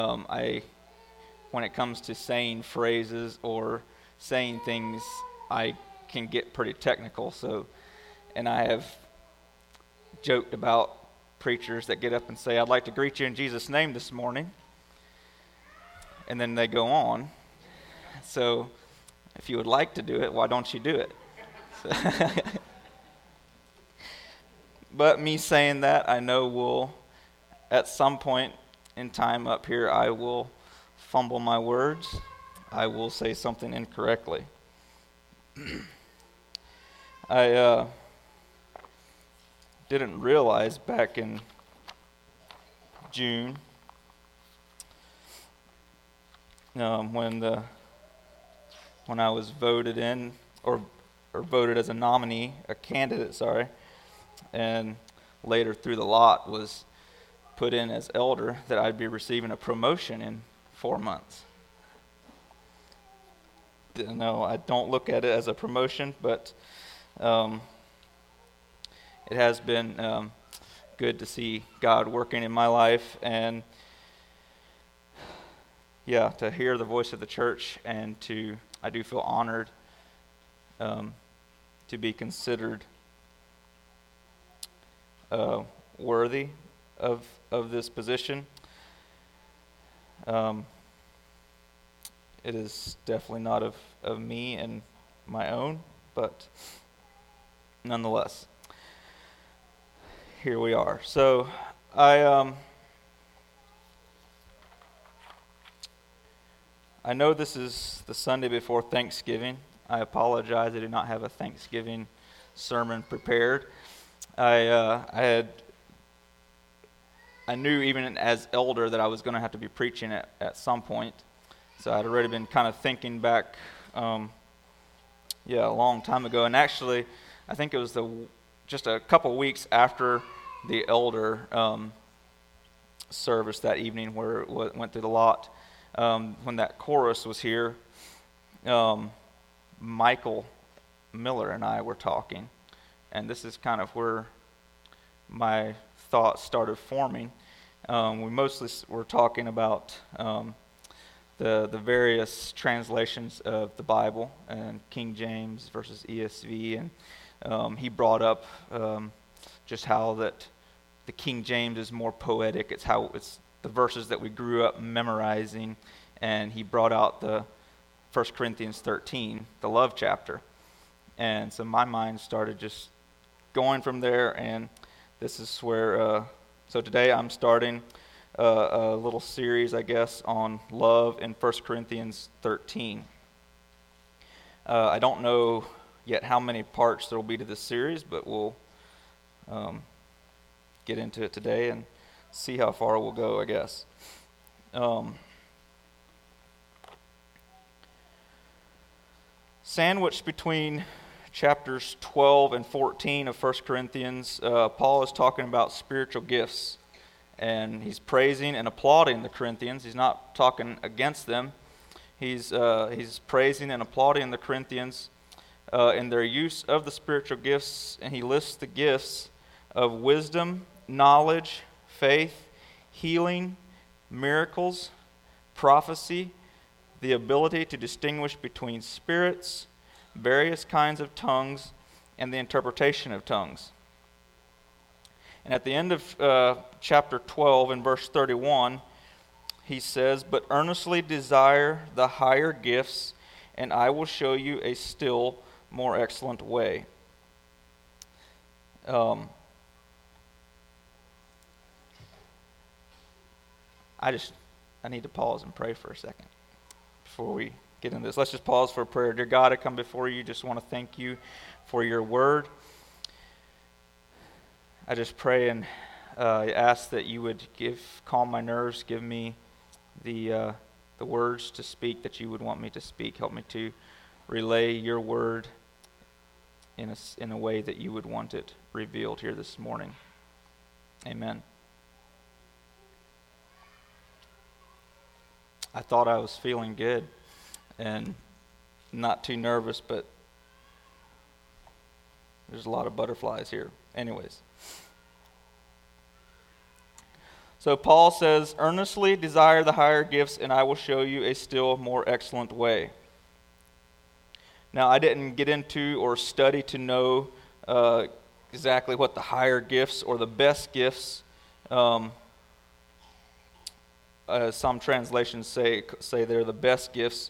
When it comes to saying phrases or saying things, I can get pretty technical. And I have joked about preachers that get up and say, "I'd like to greet you in Jesus' name this morning," and then they go on. So, if you would like to do it, why don't you do it? But me saying that, I know will, at some point in time up here, I will fumble my words. I will say something incorrectly. I didn't realize back in June when I was voted in or voted as a candidate, and later through the lot was put in as elder, that I'd be receiving a promotion in 4 months. No, I don't look at it as a promotion, but it has been good to see God working in my life, and to hear the voice of the church, and I do feel honored to be considered worthy of this position. It is definitely not of me and my own, but nonetheless, here we are. So I know this is the Sunday before Thanksgiving. I apologize, I did not have a Thanksgiving sermon prepared. I knew even as elder that I was going to have to be preaching at some point. So I'd already been kind of thinking back, a long time ago. And actually, I think it was just a couple weeks after the elder service that evening, where it went through the lot. When that chorus was here, Michael Miller and I were talking, and this is kind of where my thoughts started forming. We mostly were talking about the various translations of the Bible, and King James versus ESV, and he brought up just how that the King James is more poetic. It's the verses that we grew up memorizing, and he brought out the 1 Corinthians 13, the love chapter. And so my mind started just going from there, and this is where, so today I'm starting a little series, I guess, on love in 1 Corinthians 13. I don't know yet how many parts there will be to this series, but we'll get into it today and see how far we'll go, I guess. Sandwiched between chapters 12 and 14 of 1 Corinthians, Paul is talking about spiritual gifts, and he's praising and applauding the Corinthians. He's not talking against them. He's praising and applauding the Corinthians in their use of the spiritual gifts, and he lists the gifts of wisdom, knowledge, faith, healing, miracles, prophecy, the ability to distinguish between spirits, various kinds of tongues, and the interpretation of tongues. And at the end of chapter 12 in verse 31, he says, "But earnestly desire the higher gifts, and I will show you a still more excellent way." I need to pause and pray for a second before we get into this. Let's just pause for a prayer. Dear God, I come before you, just want to thank you for your word. I just pray and ask that you would calm my nerves, give me the words to speak that you would want me to speak. Help me to relay your word in a way that you would want it revealed here this morning. Amen. I thought I was feeling good and not too nervous, but there's a lot of butterflies here. Anyways. So Paul says, earnestly desire the higher gifts, and I will show you a still more excellent way. Now, I didn't get into or study to know exactly what the higher gifts or the best gifts, some translations say they're the best gifts.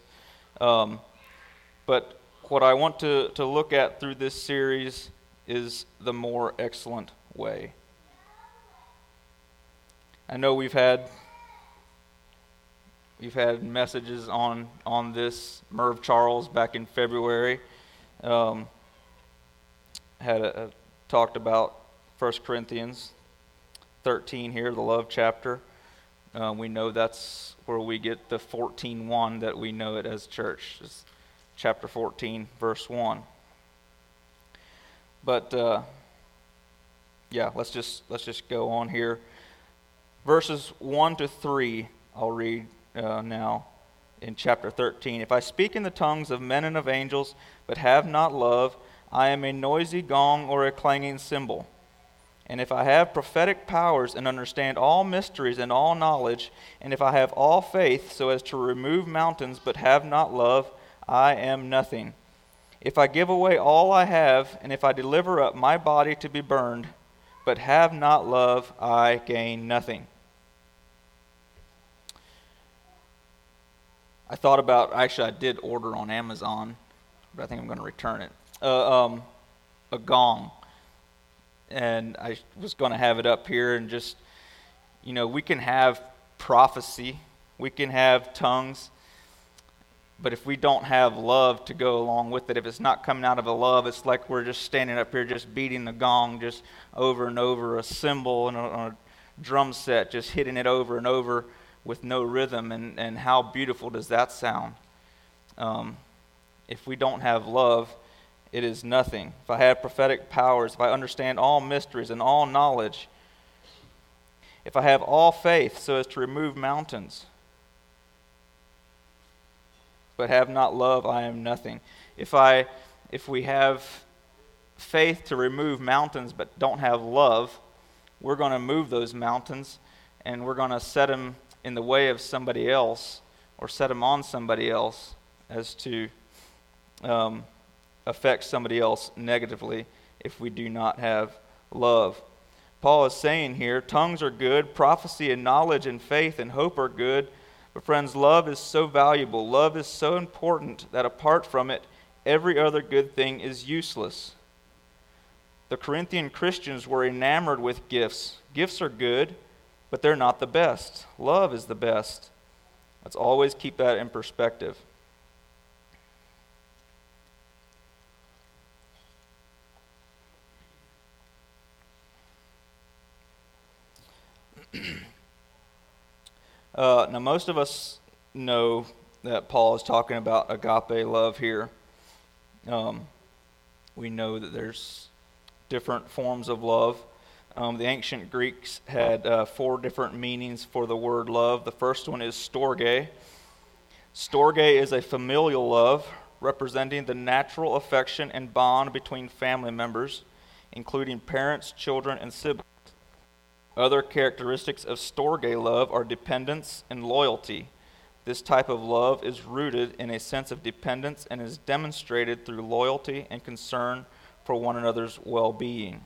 But what I want to look at through this series is the more excellent way. I know we've had messages on this. Merv Charles back in February talked about 1 Corinthians 13 here, the love chapter. We know that's where we get the 14:1 that we know it as church. It's chapter 14, verse 1. But let's just go on here. Verses 1 to 3, I'll read now in chapter 13. If I speak in the tongues of men and of angels, but have not love, I am a noisy gong or a clanging cymbal. And if I have prophetic powers and understand all mysteries and all knowledge, and if I have all faith so as to remove mountains, but have not love, I am nothing. If I give away all I have, and if I deliver up my body to be burned, but have not love, I gain nothing. I did order on Amazon, but I think I'm going to return it. A gong. And I was going to have it up here and just, we can have prophecy, we can have tongues, but if we don't have love to go along with it, if it's not coming out of a love, it's like we're just standing up here just beating the gong just over and over, a cymbal and a drum set, just hitting it over and over with no rhythm, and how beautiful does that sound? If we don't have love, it is nothing. If I have prophetic powers, if I understand all mysteries and all knowledge, if I have all faith so as to remove mountains, but have not love, I am nothing. If we have faith to remove mountains but don't have love, we're going to move those mountains and we're going to set them in the way of somebody else or set them on somebody else as to affect somebody else negatively if we do not have love. Paul is saying here, tongues are good, prophecy and knowledge and faith and hope are good, but friends, love is so valuable, love is so important that apart from it, every other good thing is useless. The Corinthian Christians were enamored with gifts. Gifts are good, but they're not the best. Love is the best. Let's always keep that in perspective. Now, most of us know that Paul is talking about agape love here. We know that there's different forms of love. The ancient Greeks had 4 different meanings for the word love. The first one is storge. Storge is a familial love representing the natural affection and bond between family members, including parents, children, and siblings. Other characteristics of storge love are dependence and loyalty. This type of love is rooted in a sense of dependence and is demonstrated through loyalty and concern for one another's well-being.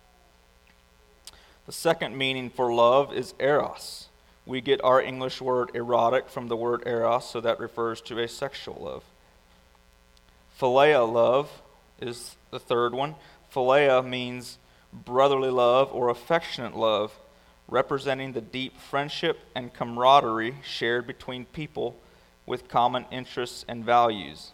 The second meaning for love is eros. We get our English word erotic from the word eros, so that refers to a sexual love. Philia love is the third one. Philia means brotherly love or affectionate love, representing the deep friendship and camaraderie shared between people with common interests and values.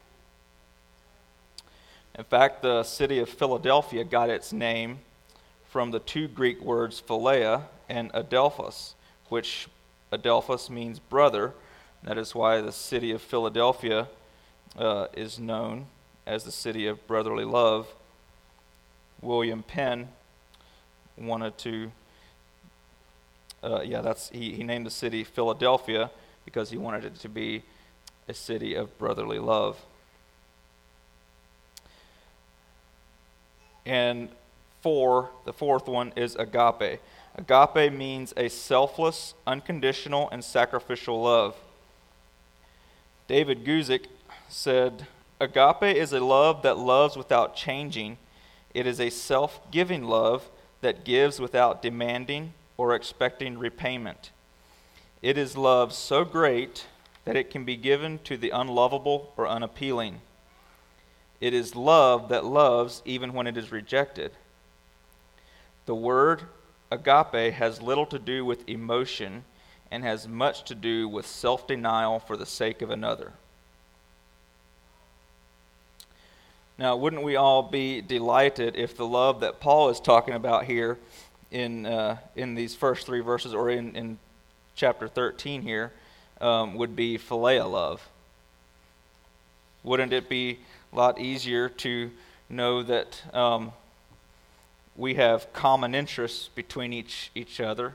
In fact, the city of Philadelphia got its name from the 2 Greek words philia and adelphos, which adelphos means brother. That is why the city of Philadelphia is known as the city of brotherly love. William Penn wanted to, he named the city Philadelphia because he wanted it to be a city of brotherly love. And the fourth one is agape. Agape means a selfless, unconditional, and sacrificial love. David Guzik said, "Agape is a love that loves without changing. It is a self-giving love that gives without demanding or expecting repayment. It is love so great that it can be given to the unlovable or unappealing. It is love that loves even when it is rejected." The word agape has little to do with emotion and has much to do with self-denial for the sake of another. Now, wouldn't we all be delighted if the love that Paul is talking about here in these first three verses, or in chapter 13 here, would be philea love? Wouldn't it be a lot easier to know that we have common interests between each other?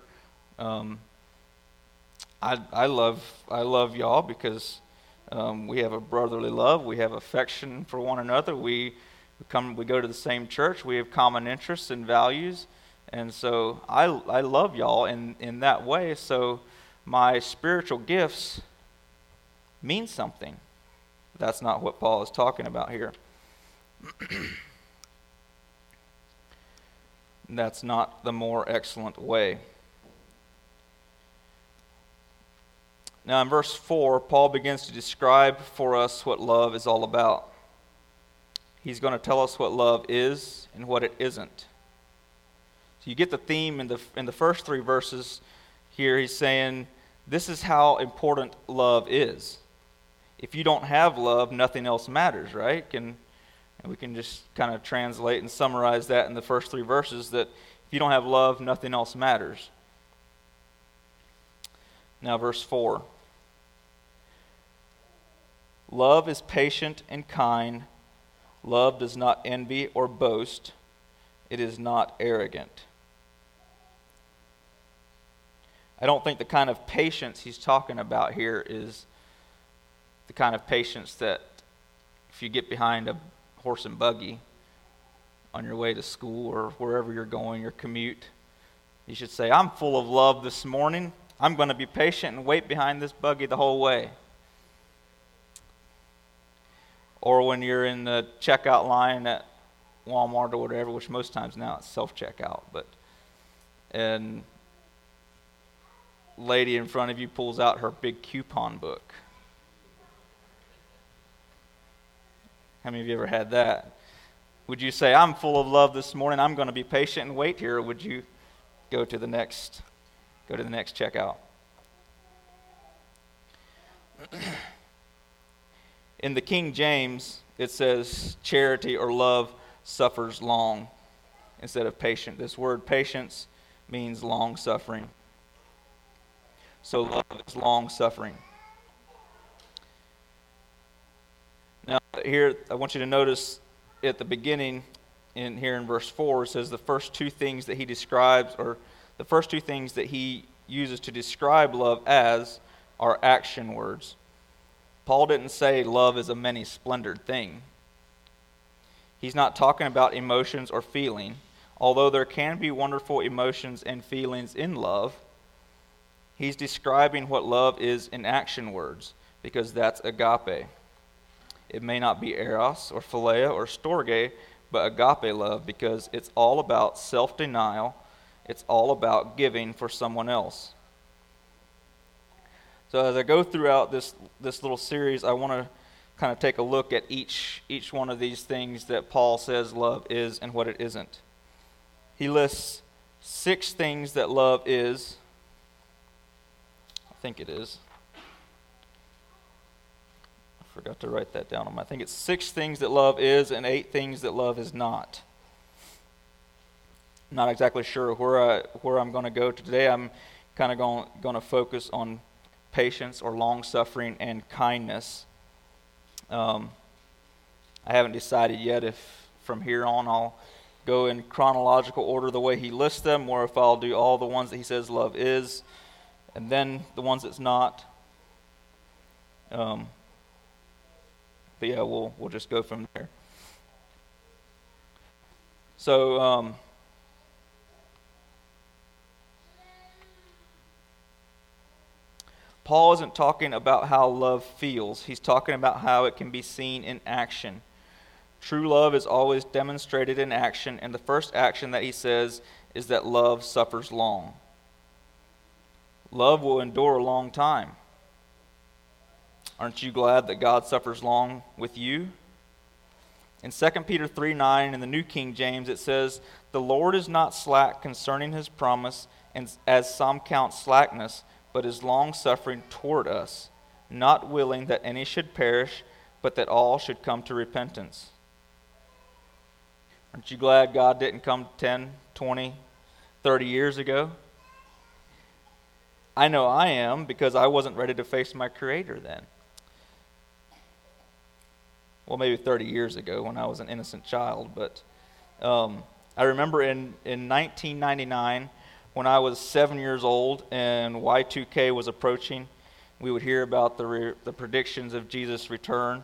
I love y'all because we have a brotherly love. We have affection for one another. We go to the same church. We have common interests and values, and so I love y'all in that way. So my spiritual gifts mean something. That's not what Paul is talking about here. That's not the more excellent way. Now in verse 4, Paul begins to describe for us what love is all about. He's going to tell us what love is and what it isn't. So you get the theme in the first three verses here. He's saying this is how important love is. If you don't have love, nothing else matters, right? And we can just kind of translate and summarize that in the first three verses, that if you don't have love, nothing else matters. Now verse 4. Love is patient and kind. Love does not envy or boast. It is not arrogant. I don't think the kind of patience he's talking about here is the kind of patience that if you get behind a horse and buggy on your way to school or wherever you're going, your commute, you should say, "I'm full of love this morning. I'm going to be patient and wait behind this buggy the whole way." Or when you're in the checkout line at Walmart or whatever, which most times now it's self-checkout, and lady in front of you pulls out her big coupon book. How many of you ever had that? Would you say, "I'm full of love this morning, I'm going to be patient and wait here," or would you go to the next checkout? In the King James, it says charity or love suffers long instead of patient. This word patience means long suffering. So love is long suffering. Now here, I want you to notice at the beginning here in verse 4, it says the first two things that he describes, or the first two things that he uses to describe love as, are action words. Paul didn't say love is a many-splendored thing. He's not talking about emotions or feeling. Although there can be wonderful emotions and feelings in love, he's describing what love is in action words, because that's agape. It may not be eros or philea or storge, but agape love, because it's all about self-denial. It's all about giving for someone else. So as I go throughout this little series, I want to kind of take a look at each one of these things that Paul says love is and what it isn't. He lists 6 things that love is. I think it is. I forgot to write that down. I think it's 6 things that love is and 8 things that love is not. I'm not exactly sure where I'm going to go today. I'm kind of going to focus on patience or long-suffering and kindness. I haven't decided yet if from here on I'll go in chronological order the way he lists them, or if I'll do all the ones that he says love is, and then the ones that's not. But yeah, we'll just go from there. So Paul isn't talking about how love feels. He's talking about how it can be seen in action. True love is always demonstrated in action, and the first action that he says is that love suffers long. Love will endure a long time. Aren't you glad that God suffers long with you? In 2 Peter 3:9 in the New King James, it says, "The Lord is not slack concerning his promise, and as some count slackness, but is long-suffering toward us, not willing that any should perish, but that all should come to repentance." Aren't you glad God didn't come 10, 20, 30 years ago? I know I am, because I wasn't ready to face my Creator then. Well, maybe 30 years ago when I was an innocent child, but I remember in 1999 when I was 7 years old and Y2K was approaching, we would hear about the predictions of Jesus' return.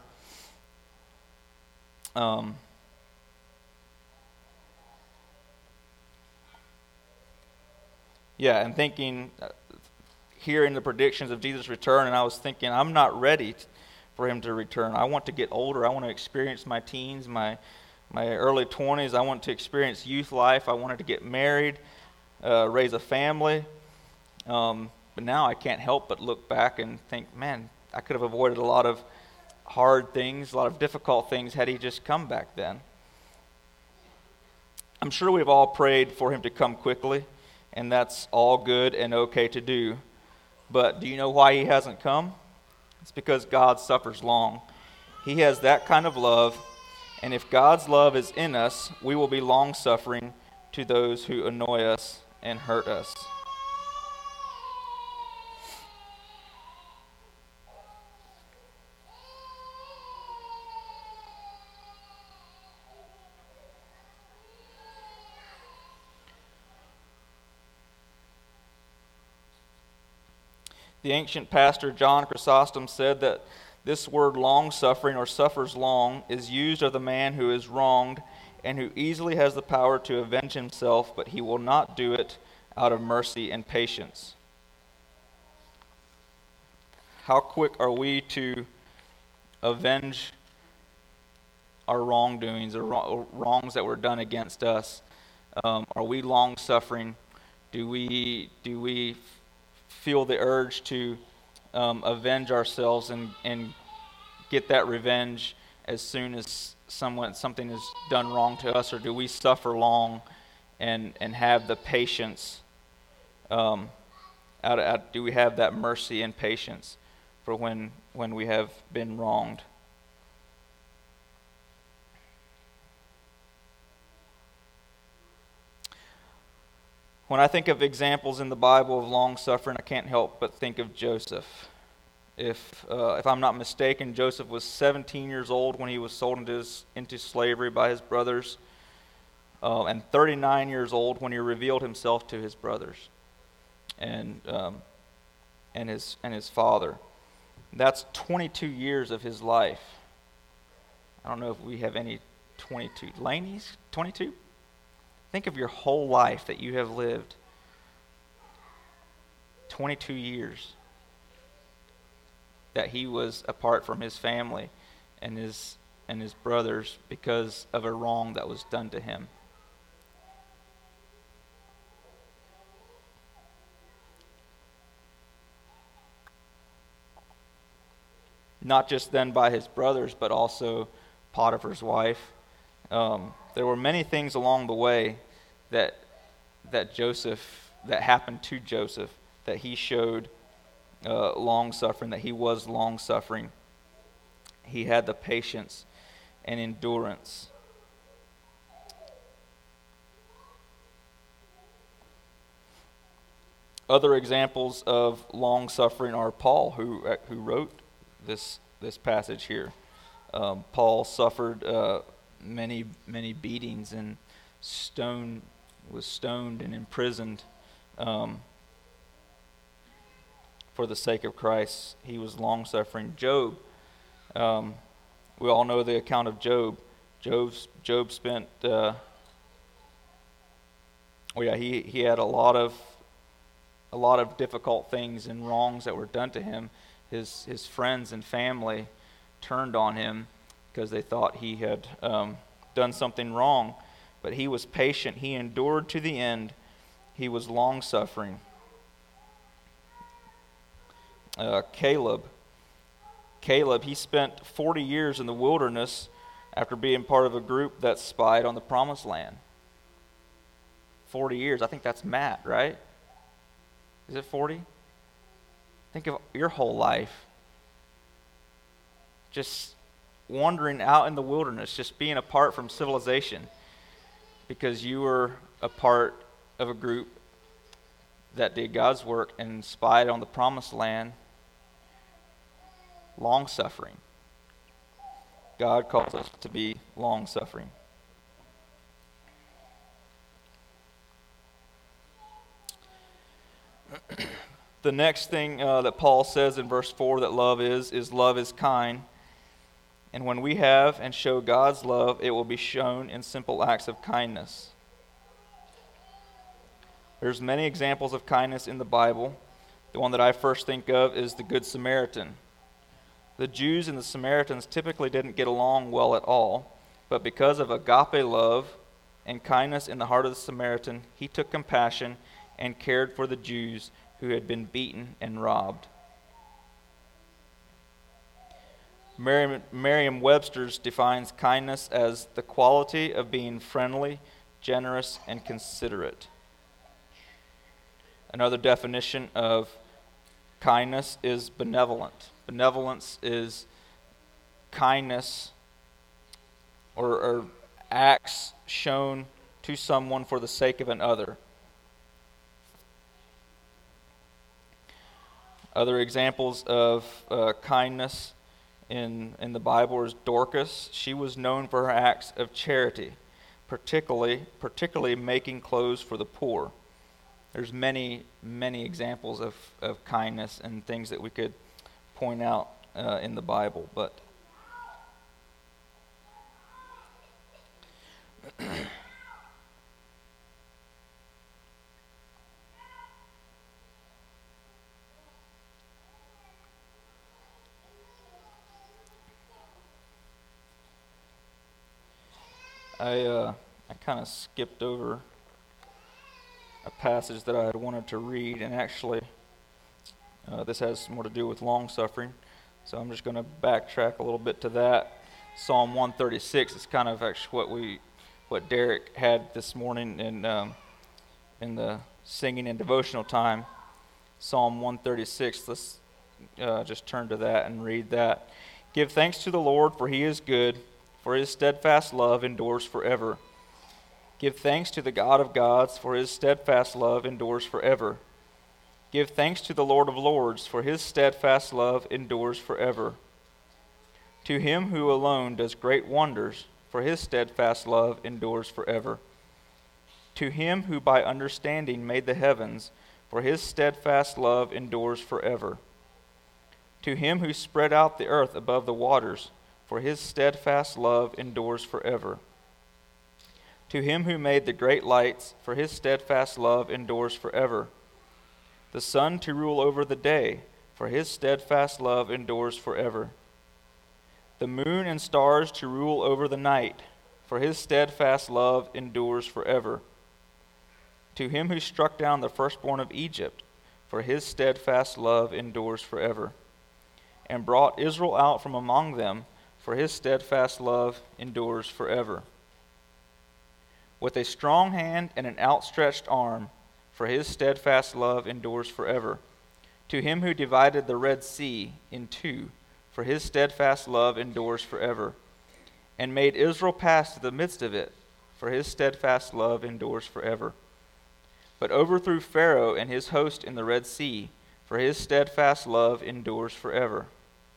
And thinking, hearing the predictions of Jesus' return, and I was thinking, I'm not ready for him to return. I want to get older. I want to experience my teens, my early 20s. I want to experience youth life. I wanted to get married, raise a family. But now I can't help but look back and think, man, I could have avoided a lot of hard things, a lot of difficult things had he just come back then. I'm sure we've all prayed for him to come quickly, and that's all good and okay to do. But do you know why he hasn't come? It's because God suffers long. He has that kind of love, and if God's love is in us, we will be long-suffering to those who annoy us and hurt us. The ancient pastor John Chrysostom said that this word long-suffering or suffers long is used of the man who is wronged and who easily has the power to avenge himself, but he will not do it out of mercy and patience. How quick are we to avenge our wrongdoings or wrongs that were done against us? Are we long-suffering? Do we feel the urge to avenge ourselves and get that revenge as soon as something is done wrong to us, or do we suffer long and have the patience? Do we have that mercy and patience for when we have been wronged? When I think of examples in the Bible of long-suffering, I can't help but think of Joseph. If I'm not mistaken, Joseph was 17 years old when he was sold into slavery by his brothers, and 39 years old when he revealed himself to his brothers and his father. That's 22 years of his life. I don't know if we have any 22. Laney's 22? Think of your whole life that you have lived. 22 years that he was apart from his family and his brothers because of a wrong that was done to him. Not just then by his brothers, but also Potiphar's wife. There were many things along the way that happened to Joseph, that he showed long-suffering, that he was long-suffering. He had the patience and endurance. Other examples of long-suffering are Paul, who wrote this passage here. Paul suffered many beatings and was stoned and imprisoned for the sake of Christ. He was long-suffering. Job, we all know the account of Job. Job spent, he had a lot of a lot of difficult things and wrongs that were done to him, his friends and family turned on him because they thought he had done something wrong. But he was patient. He endured to the end. He was long-suffering. Caleb, he spent 40 years in the wilderness after being part of a group that spied on the Promised Land. 40 years. I think that's Matt, right? Is it 40? Think of your whole life. Just wandering out in the wilderness, just being apart from civilization because you were a part of a group that did God's work and spied on the Promised Land. Long-suffering. God calls us to be long-suffering. The next thing that Paul says in verse 4 that love is kind. And when we have and show God's love, it will be shown in simple acts of kindness. There's many examples of kindness in the Bible. The one that I first think of is the Good Samaritan. The Jews and the Samaritans typically didn't get along well at all, but because of agape love and kindness in the heart of the Samaritan, he took compassion and cared for the Jews who had been beaten and robbed. Merriam-Webster defines kindness as the quality of being friendly, generous, and considerate. Another definition of kindness is benevolent. Benevolence is kindness or acts shown to someone for the sake of another. Other examples of kindness in the Bible is Dorcas. She was known for her acts of charity, particularly making clothes for the poor. There's many examples of kindness and things that we could point out in the Bible, but I kind of skipped over a passage that I had wanted to read, and actually this has more to do with long suffering, so I'm just going to backtrack a little bit to that. Psalm 136 is kind of actually what Derek had this morning in the singing and devotional time. Psalm 136. Let's just turn to that and read that. Give thanks to the Lord, for he is good, for his steadfast love endures forever. Give thanks to the God of gods, for his steadfast love endures forever. Give thanks to the Lord of lords, for his steadfast love endures forever. To him who alone does great wonders, for his steadfast love endures forever. To him who by understanding made the heavens, for his steadfast love endures forever. To him who spread out the earth above the waters, for his steadfast love endures forever. To him who made the great lights, for his steadfast love endures forever. The sun to rule over the day, for his steadfast love endures forever. The moon and stars to rule over the night, for his steadfast love endures forever. To him who struck down the firstborn of Egypt, for his steadfast love endures forever. And brought Israel out from among them, for his steadfast love endures forever. With a strong hand and an outstretched arm, for his steadfast love endures forever. To him who divided the Red Sea in two, for his steadfast love endures forever. And made Israel pass through the midst of it, for his steadfast love endures forever. But overthrew Pharaoh and his host in the Red Sea, for his steadfast love endures forever.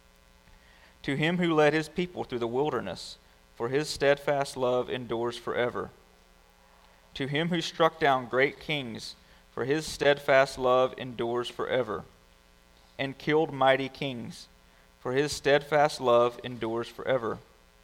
To him who led his people through the wilderness, for his steadfast love endures forever. To him who struck down great kings, for his steadfast love endures forever. And killed mighty kings, for his steadfast love endures forever.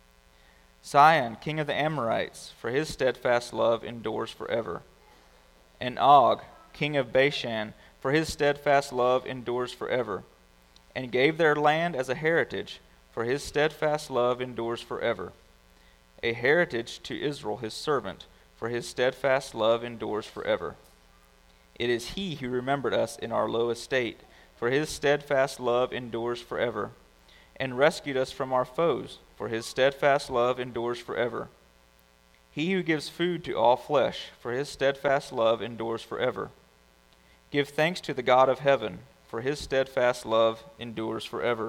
Sihon, king of the Amorites, for his steadfast love endures forever. And Og, king of Bashan, for his steadfast love endures forever. And gave their land as a heritage, for his steadfast love endures forever. A heritage to Israel his servant, for his steadfast love endures forever. It is he who remembered us in our low estate, for his steadfast love endures forever, and rescued us from our foes, for his steadfast love endures forever. He who gives food to all flesh, for his steadfast love endures forever. Give thanks to the God of heaven, for his steadfast love endures forever.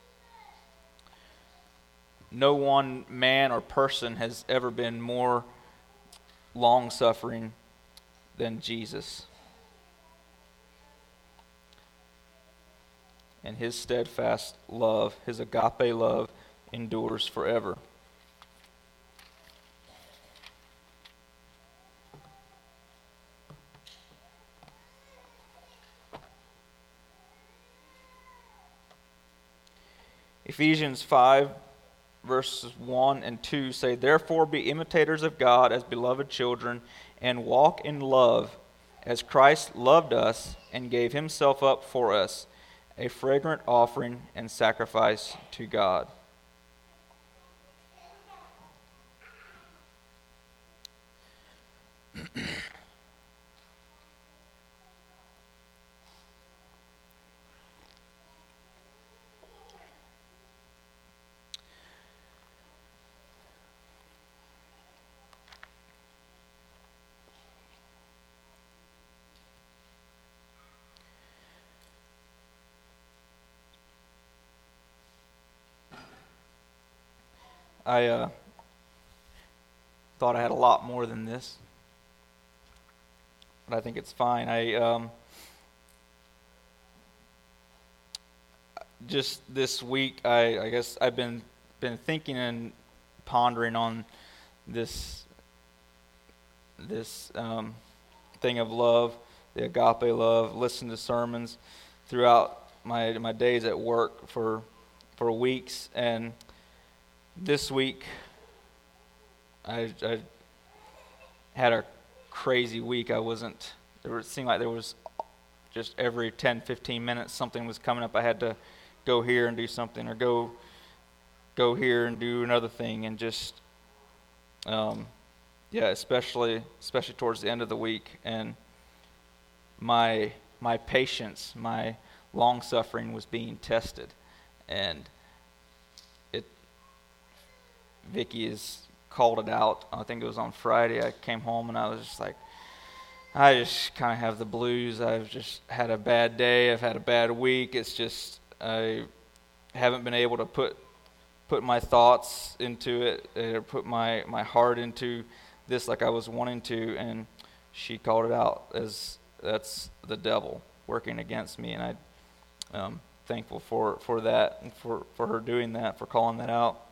No one man or person has ever been more long-suffering than Jesus. And his steadfast love, his agape love, endures forever. Ephesians 5, verses 1 and 2 say, "Therefore be imitators of God as beloved children, and walk in love, as Christ loved us and gave himself up for us, a fragrant offering and sacrifice to God." I thought I had a lot more than this, but I think it's fine. Just this week, I guess I've been thinking and pondering on this thing of love, the agape love. Listened to sermons throughout my days at work for weeks, and this week I had a crazy week. It seemed like there was just every 10, 15 minutes something was coming up. I had to go here and do something, or go here and do another thing, and just especially towards the end of the week, and my patience, my long suffering was being tested, and Vicky has called it out. I think it was on Friday. I came home and I was just like, I just kind of have the blues. I've just had a bad day. I've had a bad week. It's just I haven't been able to put my thoughts into it, or put my heart into this like I was wanting to. And she called it out as that's the devil working against me, and I'm thankful for that, and for her doing that, for calling that out.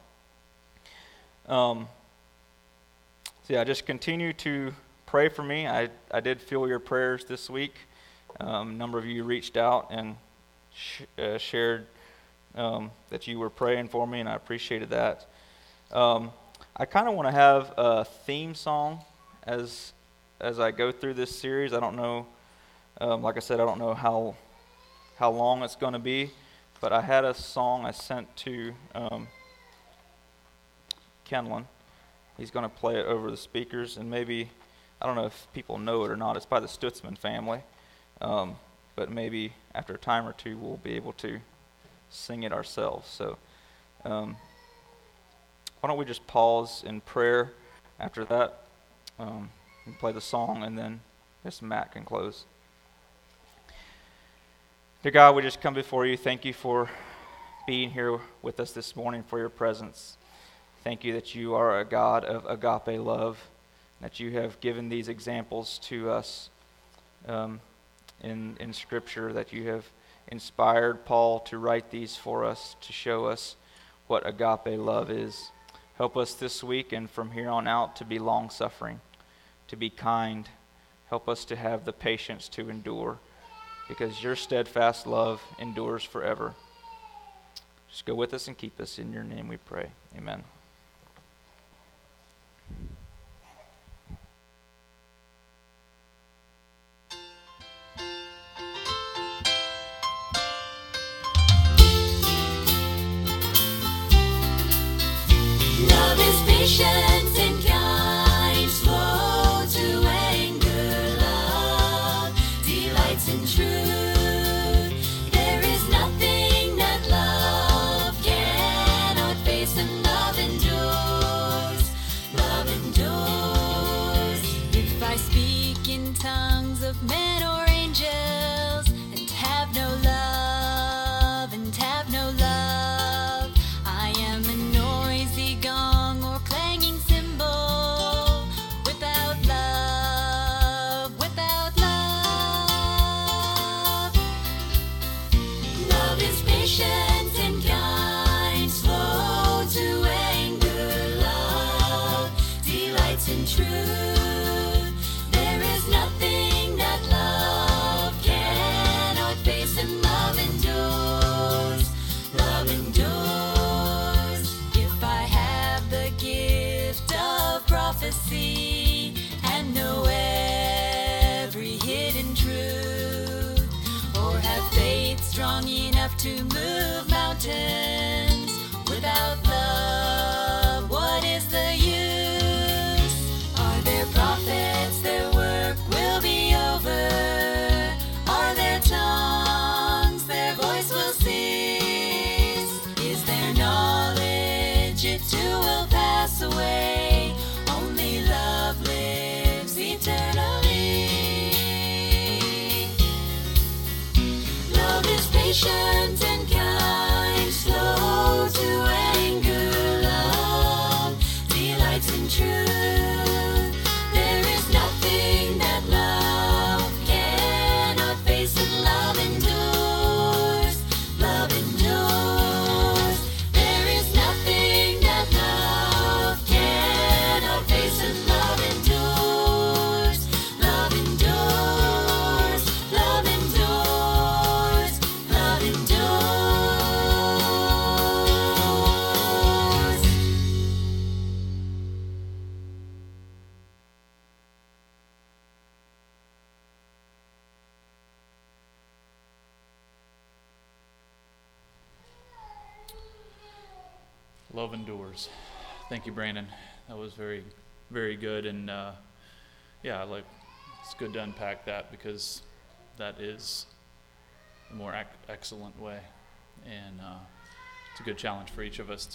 Just continue to pray for me. I did feel your prayers this week. A number of you reached out and shared that you were praying for me, and I appreciated that. I kind of want to have a theme song as I go through this series. I don't know, like I said, I don't know how long it's going to be, but I had a song I sent to Kenlon. He's going to play it over the speakers, and maybe, I don't know if people know it or not, it's by the Stutzman family, but maybe after a time or two we'll be able to sing it ourselves. So why don't we just pause in prayer after that, and play the song, and then I guess Matt can close. Dear God, we just come before you. Thank you for being here with us this morning, for your presence. Thank you that you are a God of agape love, that you have given these examples to us in Scripture, that you have inspired Paul to write these for us, to show us what agape love is. Help us this week and from here on out to be long-suffering, to be kind. Help us to have the patience to endure, because your steadfast love endures forever. Just go with us and keep us. In your name we pray. Amen. Love endures. Thank you, Brandon. That was very, very good, and yeah, like it's good to unpack that because that is a more excellent way, and it's a good challenge for each of us